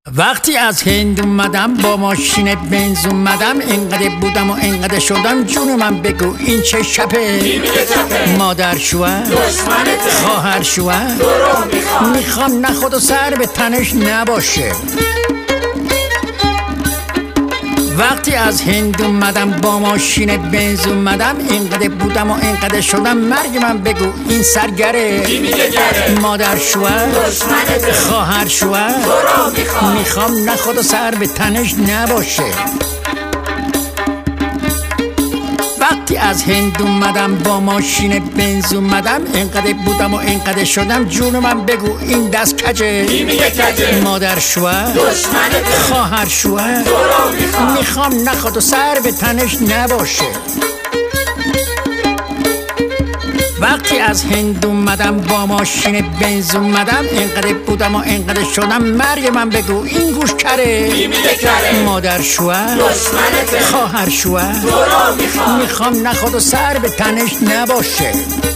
وقتی از هند اومدم با ماشین بنز اومدم، اینقدر بودم و اینقدر شدم، جون من بگو این چه شپه؟ مادر شوهر خواهر شوهر میخوام نخود و سر به تنش نباشه. وقتی از هند اومدم با ماشین بنز اومدم، اینقدر بودم و اینقدر شدم، مرگ من بگو این سرگره؟ مادر شوهر خواهر شوهر میخوام نخود و سر به تنش نباشه. وقتی از هند اومدم با ماشین بنز اومدم، اینقدر بودم و اینقدر شدم، جون من بگو این دست کجه؟ مادر شوهر خواهر شوهر میخوام نخود و سر به تنش نباشه. وقتی از هند اومدم با ماشین بنز اومدم، اینقدر بودم و اینقدر شدم، مرگ من بگو این گوش کره؟ مادر شوهر خواهر شوهر میخوام نخود و سر به تنش نباشه.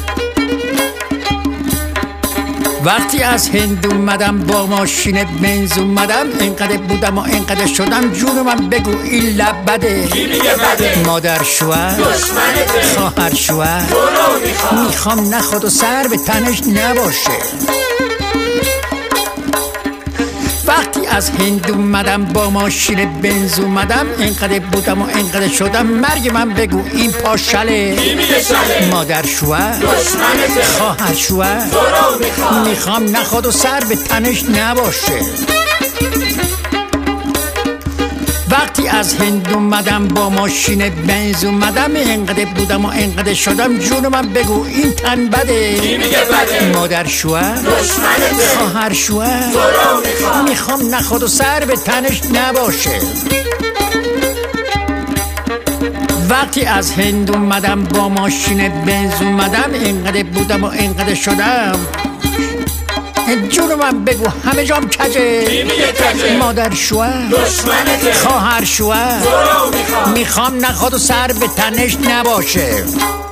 وقتی از هند اومدم با ماشین بنز اومدم، اینقدر بودم و اینقدر شدم، جون من بگو این لب بده؟ مادر شوهر خواهر شوهر میخوام نخود و سر به تنش نباشه. وقتی از هند اومدم با ماشین بنز اومدم، اینقدر بودم و اینقدر شدم، مرگ من بگو این پاشله؟ مادر شوهر خواهر شوهر میخوام نخود و سر به تنش نباشه. وقتی از هند اومدم با ماشین بنز اومدم، اینقدر بودم و اینقدر شدم، جون من بگو این تن بده؟ مادر شوهر خواهر شوهر میخوام نخود و سر به تنش نباشه. وقتی از هند اومدم با ماشین بنز اومدم، اینقدر بودم و اینقدر شدم، جون من بگو همه جام کجه؟ مادر شوهر خواهر شوهر میخوام نخود و سر به تنش نباشه.